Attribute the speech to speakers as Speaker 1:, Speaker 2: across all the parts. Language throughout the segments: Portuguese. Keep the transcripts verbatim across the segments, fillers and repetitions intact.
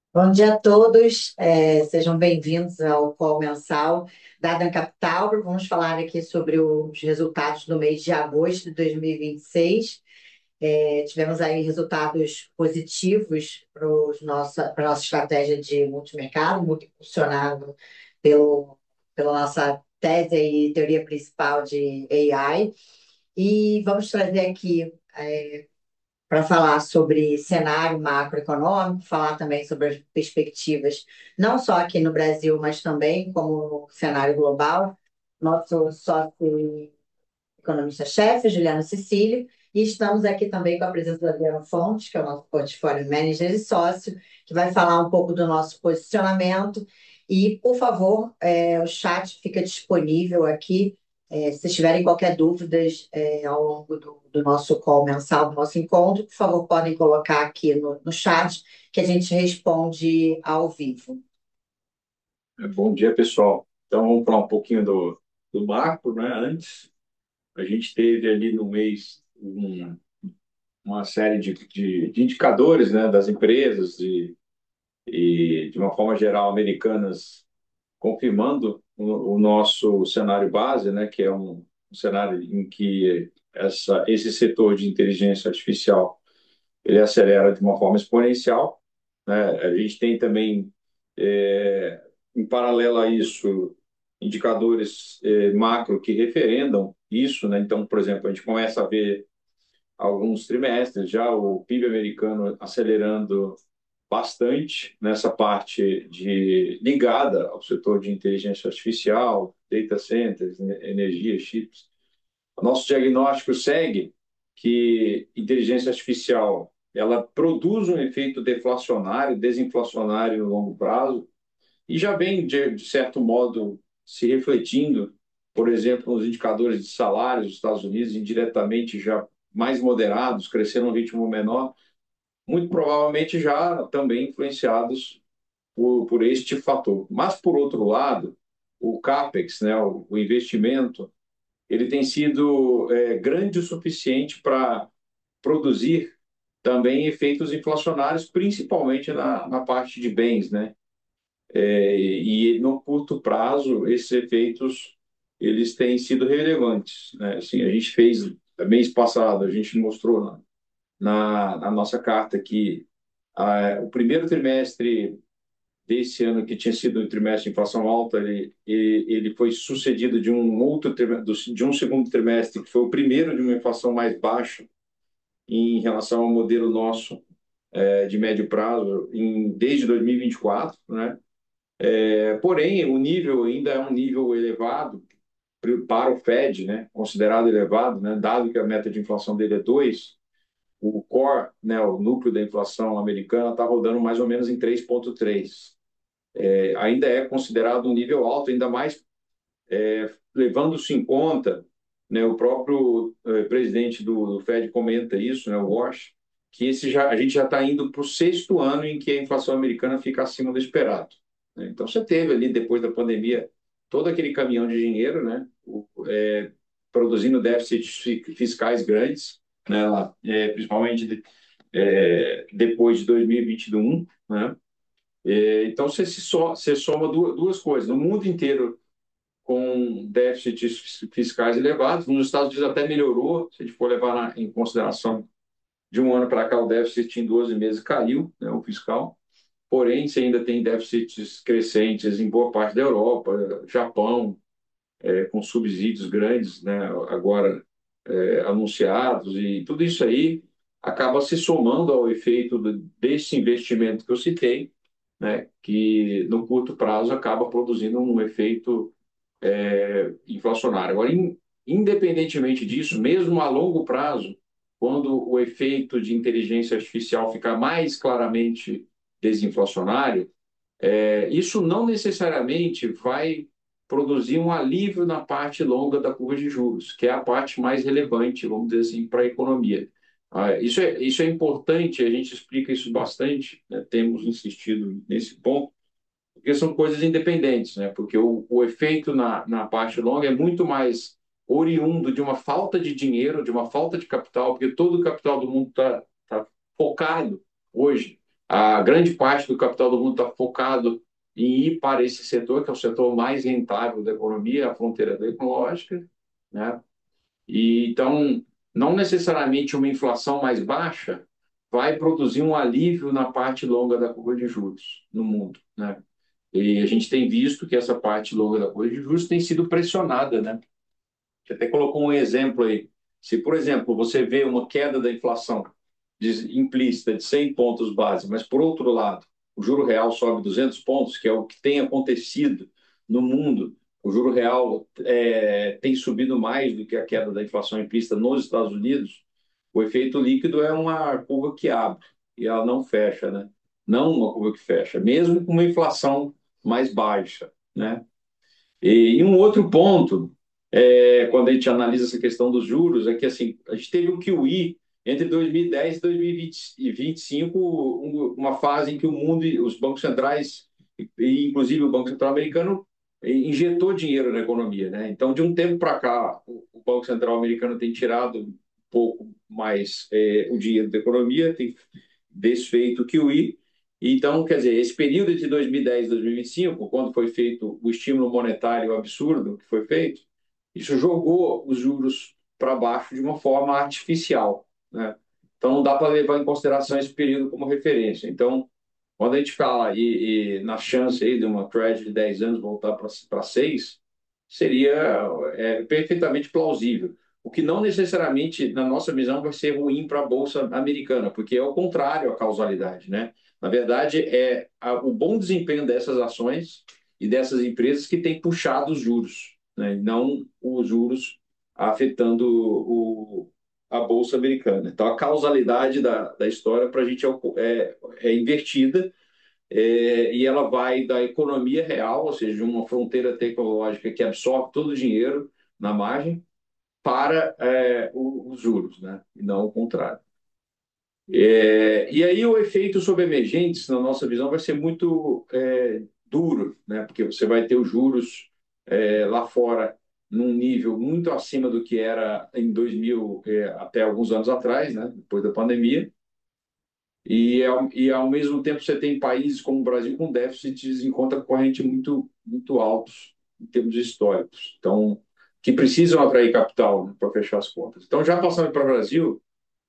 Speaker 1: Bom dia a todos, eh, sejam bem-vindos ao Call Mensal da Adam Capital. Vamos falar aqui sobre os resultados do mês de agosto de dois mil e vinte e seis. Eh, tivemos aí resultados positivos para nossa, para nossa estratégia de multimercado, muito impulsionado pelo, pela nossa tese e teoria principal de A I. E vamos trazer aqui para falar sobre cenário macroeconômico, falar também sobre as perspectivas, não só aqui no Brasil, mas também como no cenário global. Nosso sócio economista-chefe, Juliano Cecílio, e estamos aqui também com a presença do Adriano Fontes, que é o nosso portfólio manager e sócio, que vai falar um pouco do nosso posicionamento. E, por favor, é, o chat fica disponível aqui. É, se tiverem qualquer dúvidas é, ao longo do, do nosso call mensal, do nosso encontro, por favor, podem colocar aqui no, no chat, que a gente responde ao vivo.
Speaker 2: Bom dia, pessoal. Então, vamos falar um pouquinho do, do macro, né? Antes, a gente teve ali no mês um- uma série de, de, de indicadores, né, das empresas e, e, de uma forma geral, americanas, confirmando o, o nosso cenário base, né, que é um, um cenário em que essa, esse setor de inteligência artificial ele acelera de uma forma exponencial, né? A gente tem também, é, em paralelo a isso, indicadores é, macro que referendam isso, né? Então, por exemplo, a gente começa a ver alguns trimestres já o P I B americano acelerando bastante nessa parte de ligada ao setor de inteligência artificial, data centers, né, energia, chips. O nosso diagnóstico segue que inteligência artificial ela produz um efeito deflacionário, desinflacionário no longo prazo e já vem, de, de certo modo, se refletindo, por exemplo, nos indicadores de salários dos Estados Unidos, indiretamente já mais moderados, crescendo a um ritmo menor, muito provavelmente já também influenciados por, por este fator. Mas, por outro lado, o CAPEX, né, o, o investimento, ele tem sido é, grande o suficiente para produzir também efeitos inflacionários, principalmente na, na parte de bens, né? É, e no curto prazo, esses efeitos eles têm sido relevantes, né? Assim, a gente fez mês passado, a gente mostrou na, na, na nossa carta que a, o primeiro trimestre desse ano, que tinha sido um trimestre de inflação alta, ele, ele, ele foi sucedido de um outro de um segundo trimestre, que foi o primeiro de uma inflação mais baixa em relação ao modelo nosso é, de médio prazo em, desde dois mil e vinte e quatro, né? É, porém, o nível ainda é um nível elevado para o Fed, né? Considerado elevado, né? Dado que a meta de inflação dele é dois, o core, né? O núcleo da inflação americana está rodando mais ou menos em três vírgula três. É, ainda é considerado um nível alto, ainda mais é, levando-se em conta, né, o próprio é, presidente do, do Fed comenta isso, né, o Walsh, que esse já, a gente já está indo para o sexto ano em que a inflação americana fica acima do esperado. Né? Então, você teve ali, depois da pandemia, todo aquele caminhão de dinheiro, né, o, é, produzindo déficits fiscais grandes, né, é, principalmente de, é, depois de dois mil e vinte e um, né? É, então, você, se so, você soma duas, duas coisas. No mundo inteiro, com déficits fiscais elevados. Nos Estados Unidos até melhorou, se a gente for levar na, em consideração de um ano para cá, o déficit em doze meses caiu, né, o fiscal. Porém, você ainda tem déficits crescentes em boa parte da Europa, Japão, é, com subsídios grandes, né, agora é, anunciados, e tudo isso aí acaba se somando ao efeito desse investimento que eu citei, né, que no curto prazo acaba produzindo um efeito é, inflacionário. Agora, in, independentemente disso, mesmo a longo prazo, quando o efeito de inteligência artificial ficar mais claramente desinflacionário, é, isso não necessariamente vai produzir um alívio na parte longa da curva de juros, que é a parte mais relevante, vamos dizer assim, para a economia. Ah, isso, é, isso é importante, a gente explica isso bastante, né? Temos insistido nesse ponto, porque são coisas independentes, né? Porque o, o efeito na, na parte longa é muito mais oriundo de uma falta de dinheiro, de uma falta de capital, porque todo o capital do mundo está tá focado hoje A grande parte do capital do mundo está focado em ir para esse setor, que é o setor mais rentável da economia, a fronteira tecnológica, né? E então, não necessariamente uma inflação mais baixa vai produzir um alívio na parte longa da curva de juros no mundo, né? E a gente tem visto que essa parte longa da curva de juros tem sido pressionada, né? Você até colocou um exemplo aí. Se, por exemplo, você vê uma queda da inflação de, implícita de cem pontos base, mas, por outro lado, o juro real sobe duzentos pontos, que é o que tem acontecido no mundo, o juro real é, tem subido mais do que a queda da inflação implícita nos Estados Unidos, o efeito líquido é uma curva que abre e ela não fecha, né? Não uma curva que fecha, mesmo com uma inflação mais baixa, né? E, e um outro ponto, é, quando a gente analisa essa questão dos juros, é que assim, a gente teve o Q E entre dois mil e dez e dois mil e vinte e cinco, uma fase em que o mundo, os bancos centrais, e inclusive o Banco Central americano, injetou dinheiro na economia, né? Então, de um tempo para cá, o Banco Central americano tem tirado um pouco mais é, o dinheiro da economia, tem desfeito o Q E. Então, quer dizer, esse período entre dois mil e dez e dois mil e vinte e cinco, quando foi feito o estímulo monetário absurdo que foi feito, isso jogou os juros para baixo de uma forma artificial, né? Então, não dá para levar em consideração esse período como referência. Então, quando a gente fala e, e na chance aí de uma trade de dez anos voltar para seis, seria é, perfeitamente plausível. O que não necessariamente, na nossa visão, vai ser ruim para a Bolsa Americana, porque é o contrário a causalidade, né? Na verdade, é a, o bom desempenho dessas ações e dessas empresas que tem puxado os juros, né? Não os juros afetando o, a Bolsa Americana. Então, a causalidade da, da história para a gente é, é, é invertida, é, e ela vai da economia real, ou seja, de uma fronteira tecnológica que absorve todo o dinheiro na margem, para é, os juros, né? E não o contrário. É, e aí o efeito sobre emergentes, na nossa visão, vai ser muito é, duro, né? Porque você vai ter os juros é, lá fora num nível muito acima do que era em dois mil, é, até alguns anos atrás, né? Depois da pandemia. E, ao- e ao mesmo tempo você tem países como o Brasil com déficits em conta corrente muito, muito altos em termos históricos. Então, que precisam atrair capital, né, para fechar as contas. Então, já passando para o Brasil,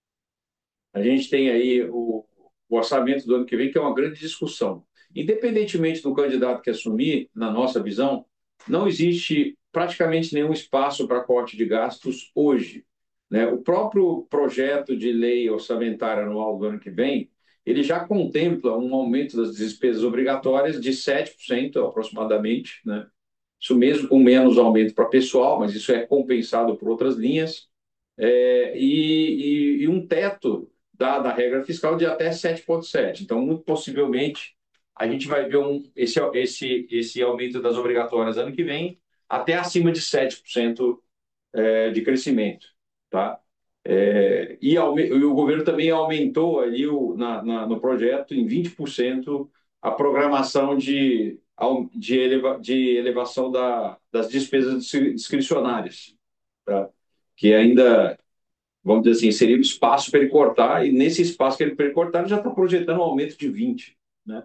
Speaker 2: a gente tem aí o, o orçamento do ano que vem, que é uma grande discussão. Independentemente do candidato que assumir, na nossa visão, não existe praticamente nenhum espaço para corte de gastos hoje, né? O próprio projeto de lei orçamentária anual do ano que vem, ele já contempla um aumento das despesas obrigatórias de sete por cento aproximadamente, né? Isso mesmo com menos aumento para pessoal, mas isso é compensado por outras linhas, é, e, e, e um teto da, da regra fiscal de até sete vírgula sete. Então, muito possivelmente, a gente vai ver um, esse, esse, esse aumento das obrigatórias ano que vem até acima de sete por cento é, de crescimento. Tá? É, e, aume, e o governo também aumentou ali o, na, na, no projeto em vinte por cento a programação de, de, eleva, de elevação da, das despesas discricionárias, tá? Que ainda, vamos dizer assim, seria o espaço para ele cortar, e nesse espaço que ele para ele cortar, ele já está projetando um aumento de vinte, né?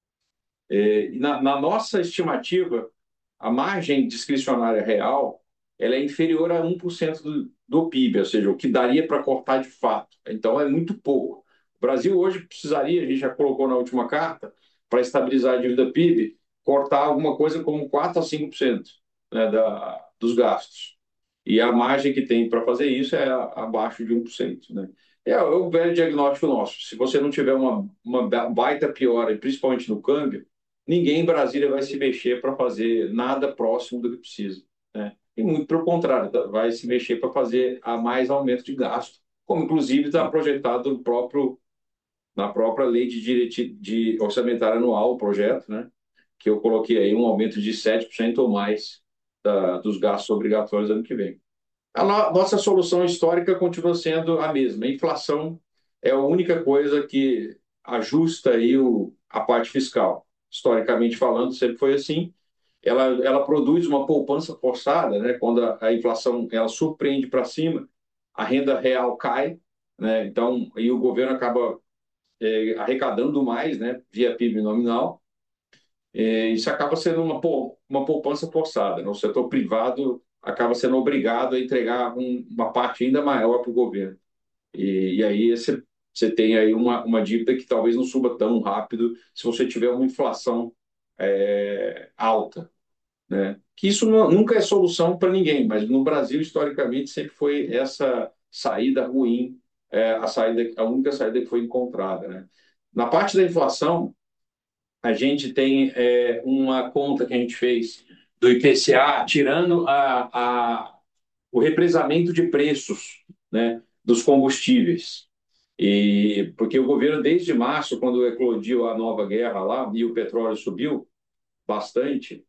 Speaker 2: É, na, na nossa estimativa, a margem discricionária real ela é inferior a um por cento do, do P I B, ou seja, o que daria para cortar de fato. Então, é muito pouco. O Brasil hoje precisaria, a gente já colocou na última carta, para estabilizar a dívida P I B, cortar alguma coisa como quatro a cinco por cento, né, da, dos gastos. E a margem que tem para fazer isso é abaixo de um por cento, né? É o velho diagnóstico nosso. Se você não tiver uma, uma baita piora, principalmente no câmbio, ninguém em Brasília vai se mexer para fazer nada próximo do que precisa, né? E muito pelo contrário, tá? Vai se mexer para fazer a mais aumento de gasto, como inclusive está projetado no próprio, na própria lei de, direti, de orçamentária anual, o projeto, né? Que eu coloquei aí um aumento de sete por cento ou mais da, dos gastos obrigatórios ano que vem. A no, nossa solução histórica continua sendo a mesma. A inflação é a única coisa que ajusta aí o, a parte fiscal. Historicamente falando, sempre foi assim. Ela, ela produz uma poupança forçada, né? Quando a, a inflação ela surpreende para cima, a renda real cai, né? Então, aí o governo acaba é, arrecadando mais, né, via P I B nominal. É, isso acaba sendo uma, uma poupança forçada, né? O setor privado acaba sendo obrigado a entregar um, uma parte ainda maior para o governo. E, e aí você, você tem aí uma, uma dívida que talvez não suba tão rápido se você tiver uma inflação é, alta, né? Que isso não, nunca é solução para ninguém, mas no Brasil, historicamente, sempre foi essa saída ruim, é, a saída, a única saída que foi encontrada, né? Na parte da inflação, a gente tem é, uma conta que a gente fez do I P C A, tirando a, a, o represamento de preços, né, dos combustíveis. E porque o governo, desde março, quando eclodiu a nova guerra lá e o petróleo subiu bastante,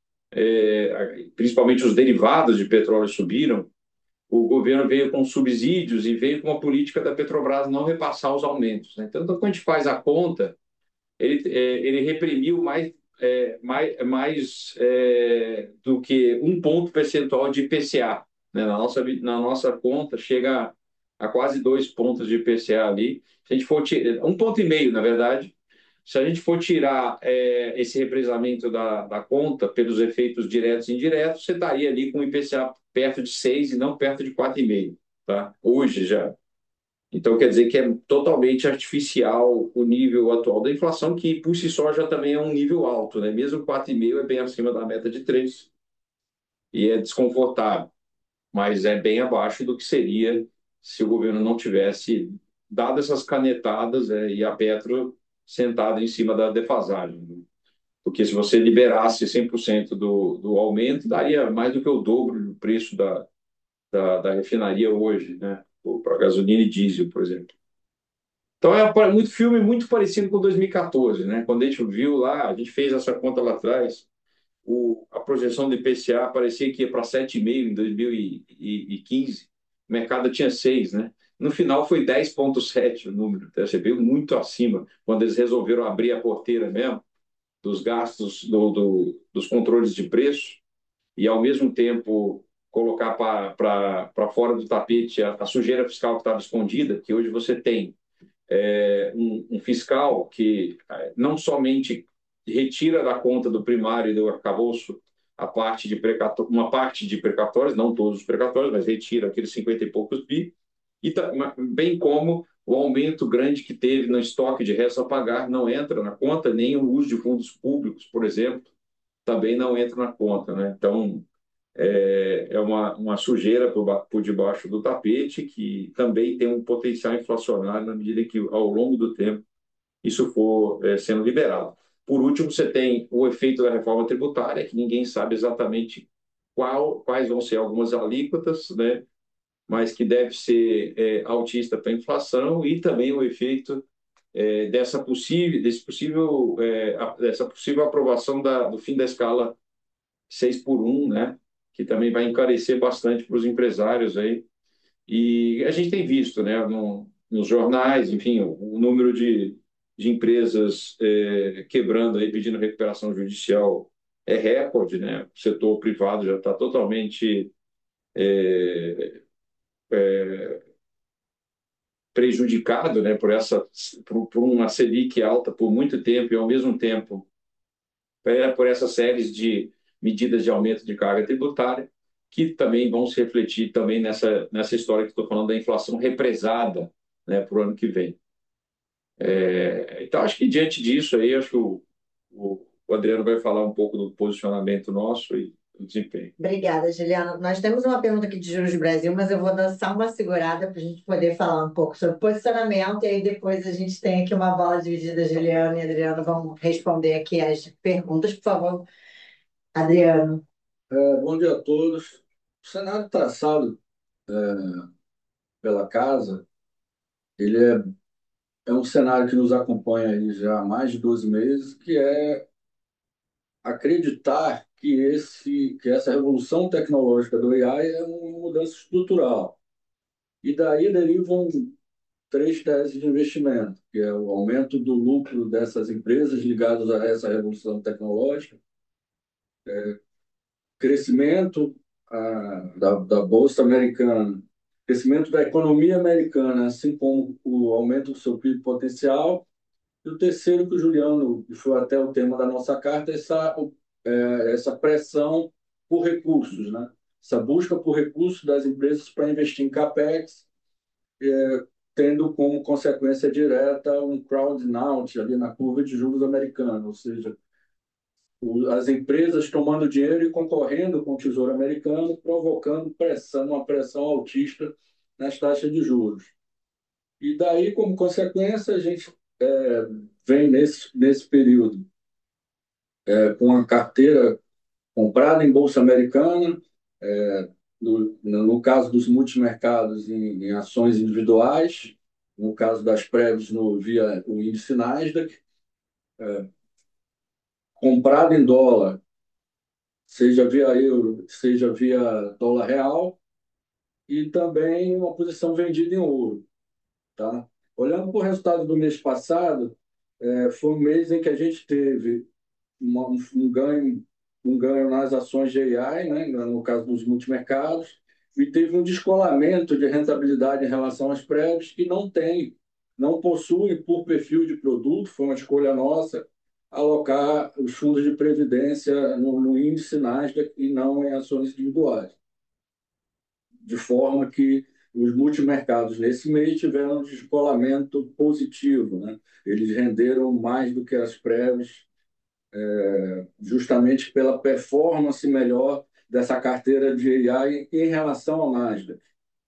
Speaker 2: é, principalmente os derivados de petróleo subiram, o governo veio com subsídios e veio com a política da Petrobras não repassar os aumentos, né? Então, quando a gente faz a conta, ele, é, ele reprimiu mais, é, mais, mais é, do que um ponto percentual de I P C A. Né? Na, nossa, na nossa conta, chega a, a quase dois pontos de I P C A ali. Se a gente for tirar, um ponto e meio, na verdade. Se a gente for tirar é, esse represamento da, da conta pelos efeitos diretos e indiretos, você estaria ali com o I P C A perto de seis e não perto de quatro vírgula cinco, tá? Hoje já. Então, quer dizer que é totalmente artificial o nível atual da inflação, que por si só já também é um nível alto, né? Mesmo quatro vírgula cinco é bem acima da meta de três e é desconfortável, mas é bem abaixo do que seria se o governo não tivesse dado essas canetadas é, e a Petro sentada em cima da defasagem, né? Porque se você liberasse cem por cento do, do aumento, daria mais do que o dobro do preço da, da, da refinaria hoje, né? Para gasolina e diesel, por exemplo. Então é muito filme muito parecido com dois mil e quatorze, né? Quando a gente viu lá, a gente fez essa conta lá atrás, o, a projeção do I P C A parecia que ia para sete vírgula cinco em dois mil e quinze, o mercado tinha seis, né? No final foi dez vírgula sete o número, então, você veio muito acima, quando eles resolveram abrir a porteira mesmo dos gastos do, do, dos controles de preço e, ao mesmo tempo, colocar para fora do tapete a, a sujeira fiscal que estava escondida, que hoje você tem é, um, um fiscal que é, não somente retira da conta do primário e do arcabouço a parte de precato, uma parte de precatórios, não todos os precatórios, mas retira aqueles cinquenta e poucos bi, e tá, bem como o aumento grande que teve no estoque de restos a pagar não entra na conta, nem o uso de fundos públicos, por exemplo, também não entra na conta, né? Então, é, é uma, uma sujeira por, por debaixo do tapete que também tem um potencial inflacionário na medida que, ao longo do tempo, isso for é, sendo liberado. Por último, você tem o efeito da reforma tributária, que ninguém sabe exatamente qual, quais vão ser algumas alíquotas, né? Mas que deve ser é, altista para a inflação, e também o efeito é, dessa possível, desse possível, é, dessa possível aprovação da, do fim da escala seis por um, né? Que também vai encarecer bastante para os empresários aí. E a gente tem visto, né, no, nos jornais, enfim, o, o número de, de empresas é, quebrando aí, pedindo recuperação judicial é recorde, né? O setor privado já está totalmente é, prejudicado, né, por essa por, por uma Selic alta por muito tempo e, ao mesmo tempo, é, por essas séries de medidas de aumento de carga tributária, que também vão se refletir também nessa, nessa história que estou falando da inflação represada, né, para o ano que vem. É, então, acho que diante disso aí, acho que o, o, o Adriano vai falar um pouco do posicionamento nosso e do desempenho.
Speaker 1: Obrigada, Juliana. Nós temos uma pergunta aqui de juros do Brasil, mas eu vou dar só uma segurada para a gente poder falar um pouco sobre posicionamento, e aí depois a gente tem aqui uma bola dividida, Juliana e Adriano vão responder aqui as perguntas. Por favor, Adriano.
Speaker 3: É, bom dia a todos. O cenário traçado pela casa, ele é, é um cenário que nos acompanha aí já há mais de doze meses, que é acreditar que, esse, que essa revolução tecnológica do A I é uma mudança estrutural. E daí derivam três teses de investimento, que é o aumento do lucro dessas empresas ligadas a essa revolução tecnológica, crescimento a, da, da Bolsa Americana, crescimento da economia americana, assim como o aumento do seu P I B potencial E o terceiro, que o Juliano, que foi até o tema da nossa carta, é essa, é, essa pressão por recursos, né? Essa busca por recursos das empresas para investir em CAPEX, tendo como consequência direta um crowding out ali na curva de juros americana, ou seja, as empresas tomando dinheiro e concorrendo com o Tesouro Americano, provocando pressão, uma pressão altista nas taxas de juros. E daí, como consequência, a gente é, vem nesse, nesse período é, com a carteira comprada em Bolsa Americana, é, no, no caso dos multimercados, em, em ações individuais, no caso das prévias, no, via o índice Nasdaq, comprado em dólar, seja via euro, seja via dólar real, e também uma posição vendida em ouro. Tá? Olhando para o resultado do mês passado, é, foi um mês em que a gente teve uma, um, um ganho, um ganho nas ações de A I, né, no caso dos multimercados, e teve um descolamento de rentabilidade em relação às prévias que não tem, não possui por perfil de produto, foi uma escolha nossa, alocar os fundos de previdência no, no índice Nasdaq e não em ações individuais, de forma que os multimercados nesse mês tiveram um descolamento positivo, né? Eles renderam mais do que as prévias, justamente pela performance melhor dessa carteira de A I em relação ao Nasdaq.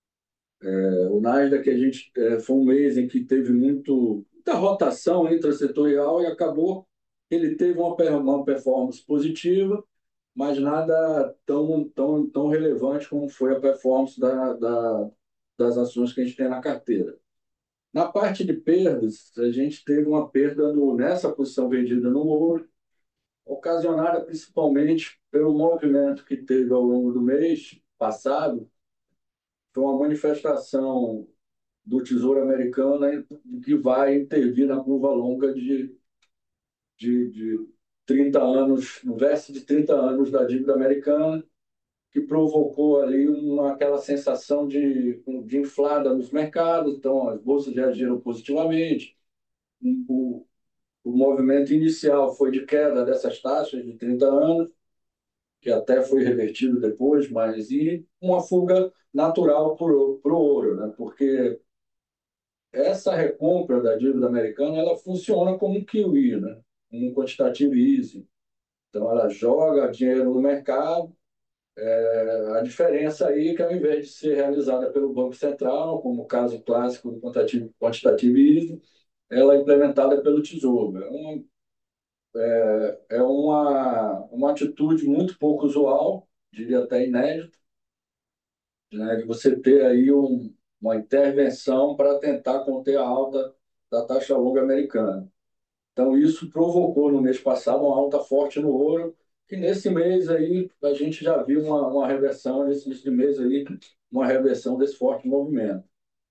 Speaker 3: O Nasdaq, a gente, é, foi um mês em que teve muito, muita rotação intrasetorial e acabou ele teve uma, uma performance positiva, mas nada tão, tão, tão relevante como foi a performance da, da, das ações que a gente tem na carteira. Na parte de perdas, a gente teve uma perda no, nessa posição vendida no ouro, ocasionada principalmente pelo movimento que teve ao longo do mês passado, foi uma manifestação do Tesouro Americano que vai intervir na curva longa de, de, de trinta anos, no vértice de trinta anos da dívida americana, que provocou ali uma, aquela sensação de, de inflada nos mercados, então as bolsas reagiram positivamente, o, o movimento inicial foi de queda dessas taxas de trinta anos, que até foi revertido depois, mas e uma fuga natural para o ouro, né? Porque essa recompra da dívida americana ela funciona como um Q E, né? Um quantitative easing. Então, ela joga dinheiro no mercado. A diferença aí é que, ao invés de ser realizada pelo Banco Central, como o caso clássico do quantitative, quantitative easing, ela é implementada pelo Tesouro. É uma, é uma, uma atitude muito pouco usual, diria até inédita, né, de você ter aí um, uma intervenção para tentar conter a alta da taxa longa americana. Então, isso provocou no mês passado uma alta forte no ouro, que nesse mês aí a gente já viu uma, uma reversão, nesse nesse mês aí, uma reversão desse forte movimento.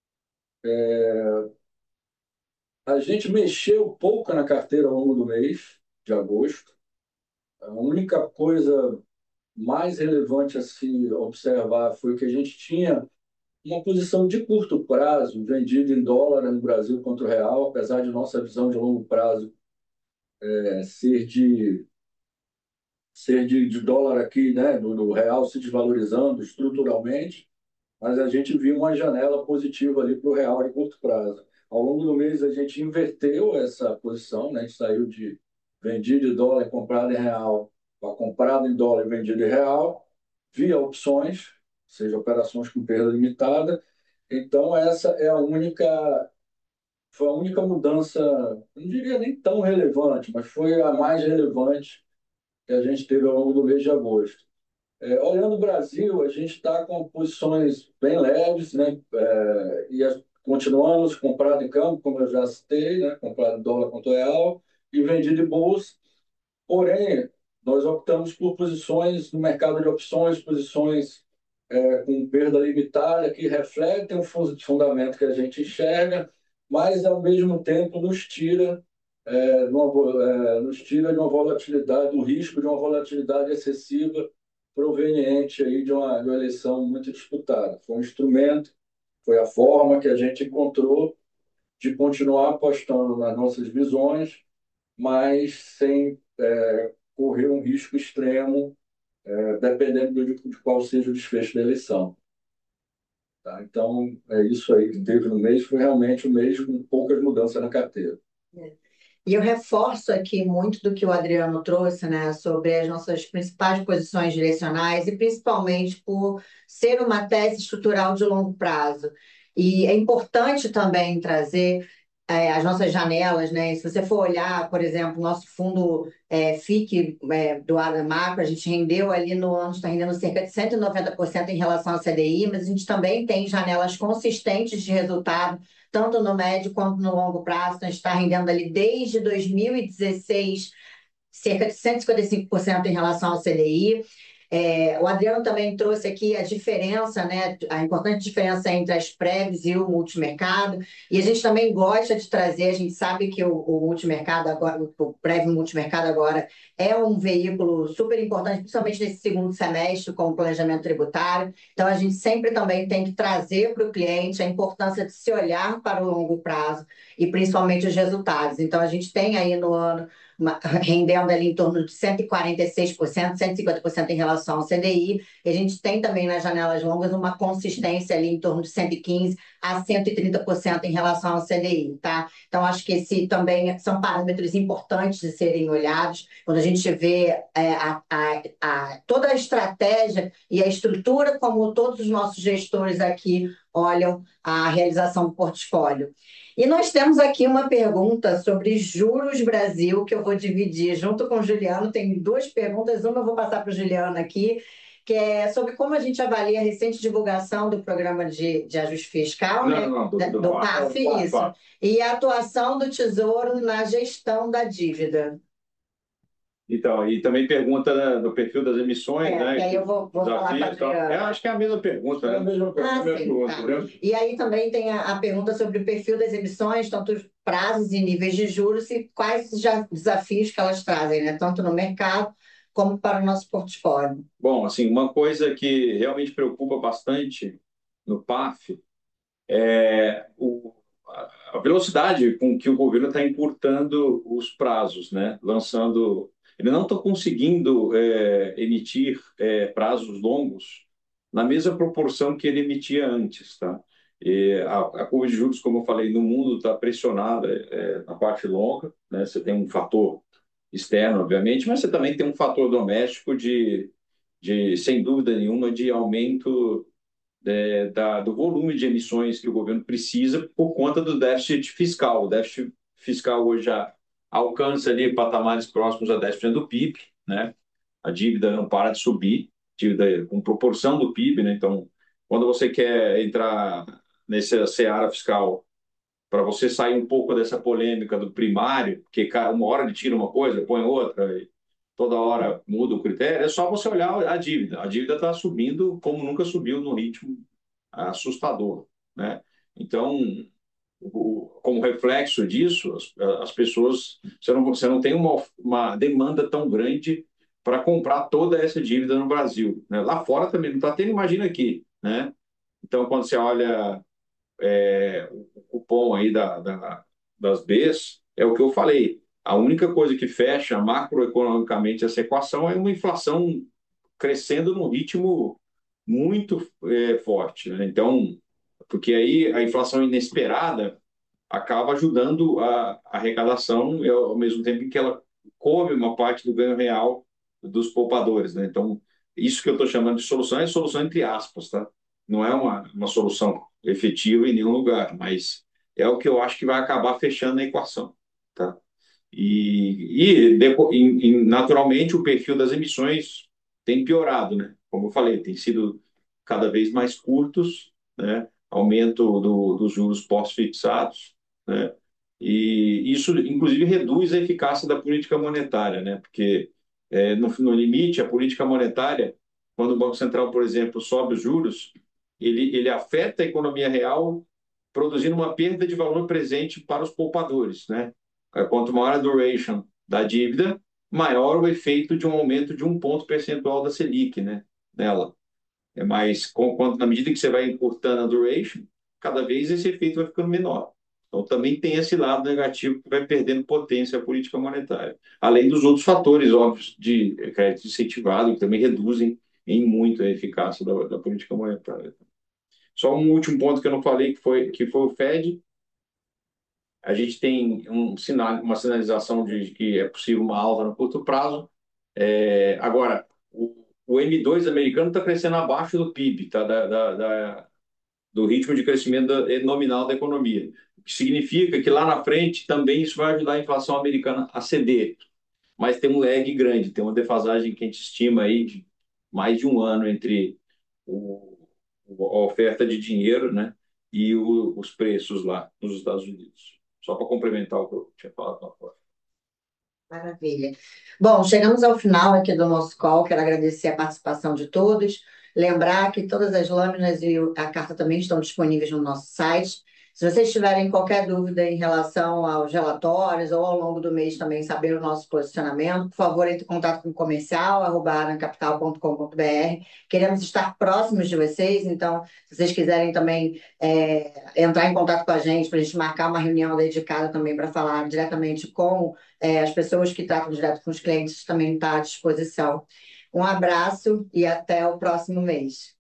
Speaker 3: A gente mexeu pouco na carteira ao longo do mês de agosto. A única coisa mais relevante a se observar foi que a gente tinha uma posição de curto prazo, vendida em dólar no Brasil contra o real, apesar de nossa visão de longo prazo é, ser de ser de, de dólar aqui, né, do, do real se desvalorizando estruturalmente, mas a gente viu uma janela positiva ali para o real de curto prazo. Ao longo do mês a gente inverteu essa posição, né, a gente saiu de vendido em dólar e comprado em real para comprado em dólar e vendido em real, via opções, ou seja, operações com perda limitada. Então, essa é a única, foi a única mudança, não diria nem tão relevante, mas foi a mais relevante que a gente teve ao longo do mês de agosto. É, olhando o Brasil, a gente está com posições bem leves, né? É, e as, continuamos comprado em campo, como eu já citei, né? Comprado em dólar contra o real e vendido em bolsa. Porém, nós optamos por posições no mercado de opções, posições é, com perda limitada, que refletem o fundamento que a gente enxerga, mas, ao mesmo tempo, nos tira, é, de uma, é, nos tira de uma volatilidade, do risco de uma volatilidade excessiva proveniente aí de uma, de uma eleição muito disputada. Foi um instrumento, foi a forma que a gente encontrou de continuar apostando nas nossas visões, mas sem é, correr um risco extremo, é, dependendo de, de qual seja o desfecho da eleição. Tá? Então, é isso aí que teve no mês, foi realmente um mês com poucas mudanças na carteira.
Speaker 1: E eu reforço aqui muito do que o Adriano trouxe, né, sobre as nossas principais posições direcionais e principalmente por ser uma tese estrutural de longo prazo. E é importante também trazer é, as nossas janelas, né? Se você for olhar, por exemplo, nosso fundo é, F I C é, do Ada Macro, a gente rendeu ali no ano, está rendendo cerca de cento e noventa por cento em relação ao C D I, mas a gente também tem janelas consistentes de resultado tanto no médio quanto no longo prazo. Então, a gente está rendendo ali desde dois mil e dezesseis cerca de cento e cinquenta e cinco por cento em relação ao C D I. É, o Adriano também trouxe aqui a diferença, né, a importante diferença entre as prévias e o multimercado. E a gente também gosta de trazer, a gente sabe que o, o multimercado agora, o prévio multimercado agora é um veículo super importante, principalmente nesse segundo semestre, com o planejamento tributário. Então, a gente sempre também tem que trazer para o cliente a importância de se olhar para o longo prazo e principalmente os resultados. Então, a gente tem aí no ano uma, rendendo ali em torno de cento e quarenta e seis por cento, cento e cinquenta por cento em relação ao C D I. E a gente tem também nas janelas longas uma consistência ali em torno de cento e quinze a cento e trinta por cento em relação ao C D I, tá? Então, acho que esse também são parâmetros importantes de serem olhados. Quando a gente vê é, a, a, a, toda a estratégia e a estrutura como todos os nossos gestores aqui olham a realização do portfólio. E nós temos aqui uma pergunta sobre Juros Brasil, que eu vou dividir junto com o Juliano. Tem duas perguntas, uma eu vou passar para o Juliano aqui, que é sobre como a gente avalia a recente divulgação do programa de, de ajuste fiscal,
Speaker 2: Não,
Speaker 1: né?
Speaker 2: não, do, do,
Speaker 1: do, do P A F,
Speaker 2: do,
Speaker 1: isso, e a atuação do Tesouro na gestão da dívida.
Speaker 2: Então, e também pergunta, né, do perfil das emissões,
Speaker 1: É,
Speaker 2: né?
Speaker 1: que aí eu vou, vou falar para a
Speaker 2: Desafios, tal.
Speaker 1: Adriana.
Speaker 2: Eu acho que é a mesma pergunta,
Speaker 3: É a
Speaker 2: né?
Speaker 3: mesma,
Speaker 1: Ah,
Speaker 3: a mesma
Speaker 1: sim,
Speaker 3: pergunta,
Speaker 1: tá.
Speaker 3: entendeu?
Speaker 1: E aí também tem a, a pergunta sobre o perfil das emissões, tanto os prazos e níveis de juros e quais os já- desafios que elas trazem, né? Tanto no mercado como para o nosso portfólio.
Speaker 2: Bom, assim, uma coisa que realmente preocupa bastante no P A F é o, a velocidade com que o governo está encurtando os prazos, né? Lançando. Ele não está conseguindo é, emitir é, prazos longos na mesma proporção que ele emitia antes, tá? E a, a curva de juros, como eu falei, no mundo está pressionada é, na parte longa, né? Você tem um fator externo, obviamente, mas você também tem um fator doméstico de, de sem dúvida nenhuma, de aumento é, da, do volume de emissões que o governo precisa por conta do déficit fiscal. O déficit fiscal hoje já alcança ali patamares próximos a dez por cento do P I B, né? A dívida não para de subir, dívida com proporção do P I B, né? Então, quando você quer entrar nessa seara fiscal para você sair um pouco dessa polêmica do primário, que uma hora ele tira uma coisa, põe outra, e toda hora muda o critério, é só você olhar a dívida. A dívida está subindo como nunca subiu no ritmo assustador, né? Então, o, como reflexo disso, as, as pessoas, você não, você não tem uma, uma demanda tão grande para comprar toda essa dívida no Brasil, né? Lá fora também não está tendo, imagina aqui, né? Então, quando você olha é, o cupom aí da, da, das Bs, é o que eu falei. A única coisa que fecha macroeconomicamente essa equação é uma inflação crescendo num ritmo muito é, forte, né? Então, porque aí a inflação inesperada acaba ajudando a, a arrecadação, e ao mesmo tempo que ela come uma parte do ganho real dos poupadores, né? Então, isso que eu estou chamando de solução é solução entre aspas, tá? Não é uma, uma solução efetiva em nenhum lugar, mas é o que eu acho que vai acabar fechando a equação, tá? E, e, depo- e, e, naturalmente o perfil das emissões tem piorado, né? Como eu falei, tem sido cada vez mais curtos, né? Aumento do, dos juros pós-fixados, né? E isso, inclusive, reduz a eficácia da política monetária, né? Porque, é, no, no limite, a política monetária, quando o Banco Central, por exemplo, sobe os juros, ele, ele afeta a economia real, produzindo uma perda de valor presente para os poupadores, né? É, quanto maior a duration da dívida, maior o efeito de um aumento de um ponto percentual da Selic, né? Nela. É mais, com, quanto, na medida que você vai encurtando a duration, cada vez esse efeito vai ficando menor. Então, também tem esse lado negativo que vai perdendo potência a política monetária. Além dos outros fatores, óbvios, de crédito incentivado, que também reduzem em muito a eficácia da, da política monetária. Só um último ponto que eu não falei, que foi, que foi o Fed. A gente tem um sinal, uma sinalização de que é possível uma alta no curto prazo. É, agora, o, o M dois americano está crescendo abaixo do P I B, tá? da, da, da do ritmo de crescimento da, nominal da economia. O que significa que lá na frente também isso vai ajudar a inflação americana a ceder. Mas tem um lag grande, tem uma defasagem que a gente estima aí de mais de um ano entre o, a oferta de dinheiro, né, e o, os preços lá nos Estados Unidos. Só para complementar o que eu tinha falado lá fora.
Speaker 1: Maravilha. Bom, chegamos ao final aqui do nosso call. Quero agradecer a participação de todos. Lembrar que todas as lâminas e a carta também estão disponíveis no nosso site. Se vocês tiverem qualquer dúvida em relação aos relatórios ou ao longo do mês também saber o nosso posicionamento, por favor, entre em contato com o comercial, arroba arancapital ponto com ponto br. Queremos estar próximos de vocês, então, se vocês quiserem também é, entrar em contato com a gente, para a gente marcar uma reunião dedicada também para falar diretamente com é, as pessoas que tratam direto com os clientes, também está à disposição. Um abraço e até o próximo mês.